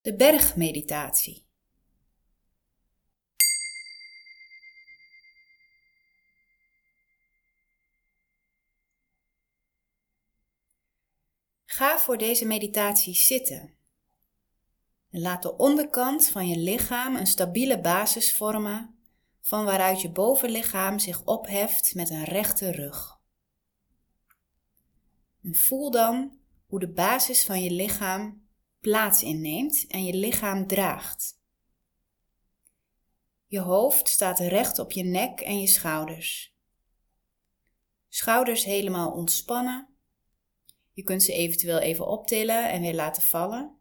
De bergmeditatie. Ga voor deze meditatie zitten. En laat de onderkant van je lichaam een stabiele basis vormen, van waaruit je bovenlichaam zich opheft met een rechte rug. En voel dan hoe de basis van je lichaam plaats inneemt en je lichaam draagt. Je hoofd staat recht op je nek en je schouders. Schouders helemaal ontspannen. Je kunt ze eventueel even optillen en weer laten vallen.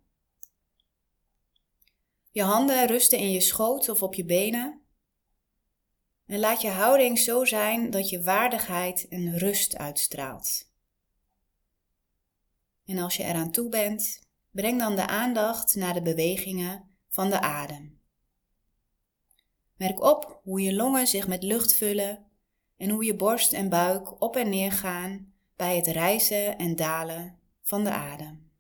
Je handen rusten in je schoot of op je benen. En laat je houding zo zijn dat je waardigheid en rust uitstraalt. En als je eraan toe bent, breng dan de aandacht naar de bewegingen van de adem. Merk op hoe je longen zich met lucht vullen en hoe je borst en buik op en neer gaan bij het rijzen en dalen van de adem.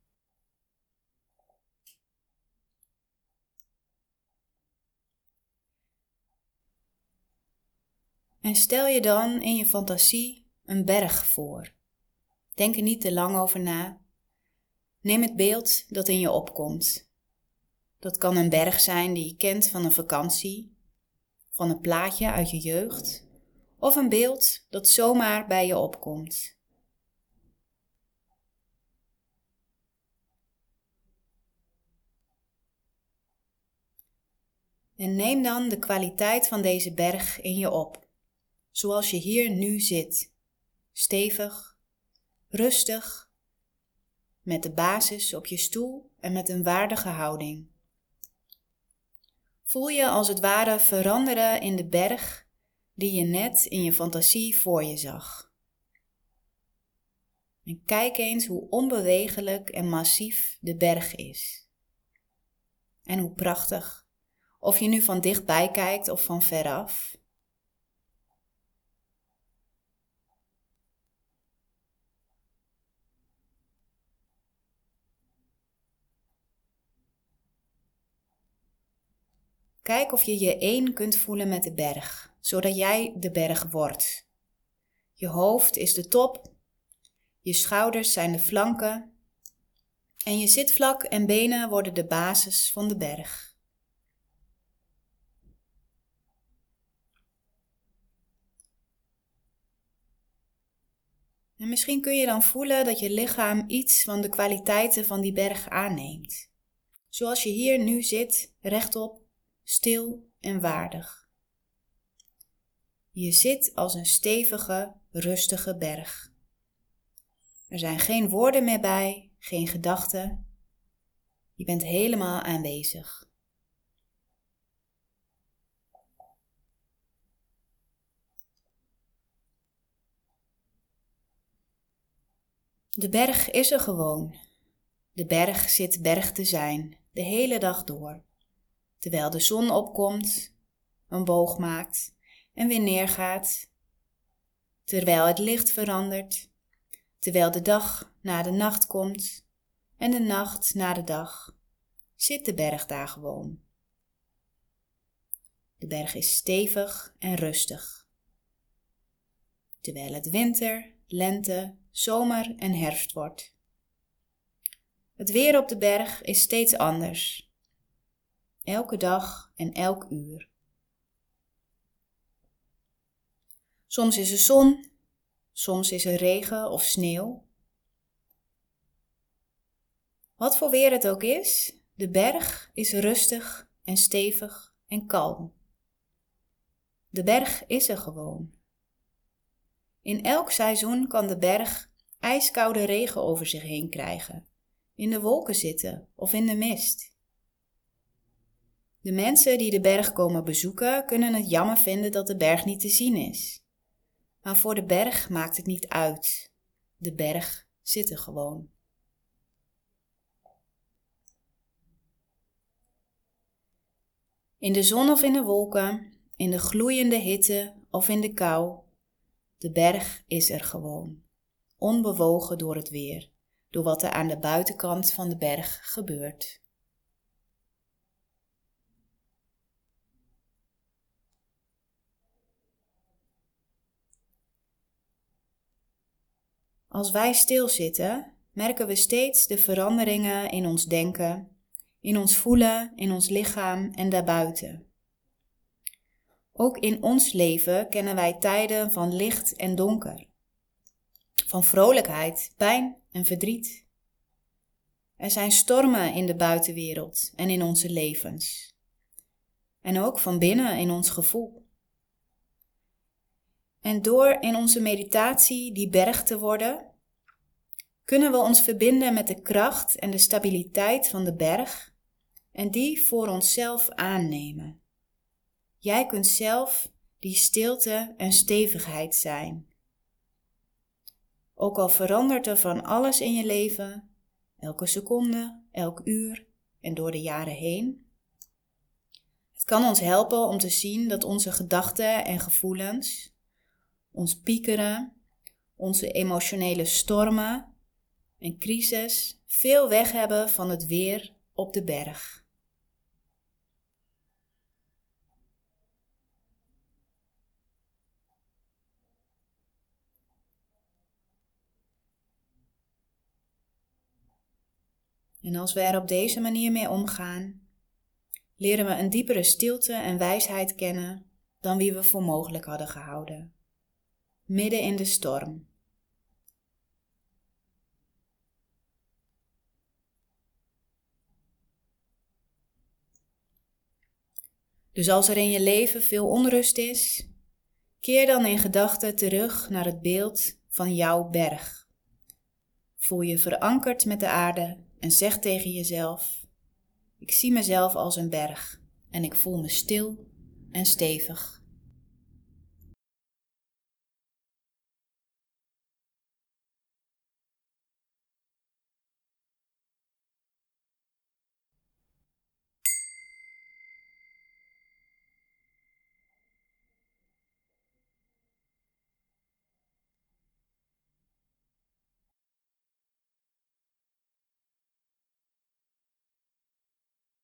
En stel je dan in je fantasie een berg voor. Denk er niet te lang over na. Neem het beeld dat in je opkomt. Dat kan een berg zijn die je kent van een vakantie, van een plaatje uit je jeugd, of een beeld dat zomaar bij je opkomt. En neem dan de kwaliteit van deze berg in je op, zoals je hier nu zit, stevig, rustig, met de basis op je stoel en met een waardige houding. Voel je als het ware veranderen in de berg die je net in je fantasie voor je zag. En kijk eens hoe onbewegelijk en massief de berg is. En hoe prachtig, of je nu van dichtbij kijkt of van veraf. Kijk of je je één kunt voelen met de berg, zodat jij de berg wordt. Je hoofd is de top, je schouders zijn de flanken en je zitvlak en benen worden de basis van de berg. En misschien kun je dan voelen dat je lichaam iets van de kwaliteiten van die berg aanneemt. Zoals je hier nu zit, rechtop, stil en waardig. Je zit als een stevige, rustige berg. Er zijn geen woorden meer bij, geen gedachten. Je bent helemaal aanwezig. De berg is er gewoon. De berg zit berg te zijn, de hele dag door. Terwijl de zon opkomt, een boog maakt en weer neergaat. Terwijl het licht verandert. Terwijl de dag na de nacht komt en de nacht na de dag, zit de berg daar gewoon. De berg is stevig en rustig. Terwijl het winter, lente, zomer en herfst wordt. Het weer op de berg is steeds anders. Elke dag en elk uur. Soms is er zon, soms is er regen of sneeuw. Wat voor weer het ook is, de berg is rustig en stevig en kalm. De berg is er gewoon. In elk seizoen kan de berg ijskoude regen over zich heen krijgen, in de wolken zitten of in de mist. De mensen die de berg komen bezoeken kunnen het jammer vinden dat de berg niet te zien is. Maar voor de berg maakt het niet uit. De berg zit er gewoon. In de zon of in de wolken, in de gloeiende hitte of in de kou, de berg is er gewoon. Onbewogen door het weer, door wat er aan de buitenkant van de berg gebeurt. Als wij stilzitten, merken we steeds de veranderingen in ons denken, in ons voelen, in ons lichaam en daarbuiten. Ook in ons leven kennen wij tijden van licht en donker, van vrolijkheid, pijn en verdriet. Er zijn stormen in de buitenwereld en in onze levens. En ook van binnen in ons gevoel. En door in onze meditatie die berg te worden, kunnen we ons verbinden met de kracht en de stabiliteit van de berg en die voor onszelf aannemen. Jij kunt zelf die stilte en stevigheid zijn. Ook al verandert er van alles in je leven, elke seconde, elk uur en door de jaren heen. Het kan ons helpen om te zien dat onze gedachten en gevoelens, ons piekeren, onze emotionele stormen en crisis veel weg hebben van het weer op de berg. En als we er op deze manier mee omgaan, leren we een diepere stilte en wijsheid kennen dan wie we voor mogelijk hadden gehouden. Midden in de storm. Dus als er in je leven veel onrust is, keer dan in gedachten terug naar het beeld van jouw berg. Voel je verankerd met de aarde en zeg tegen jezelf: ik zie mezelf als een berg en ik voel me stil en stevig.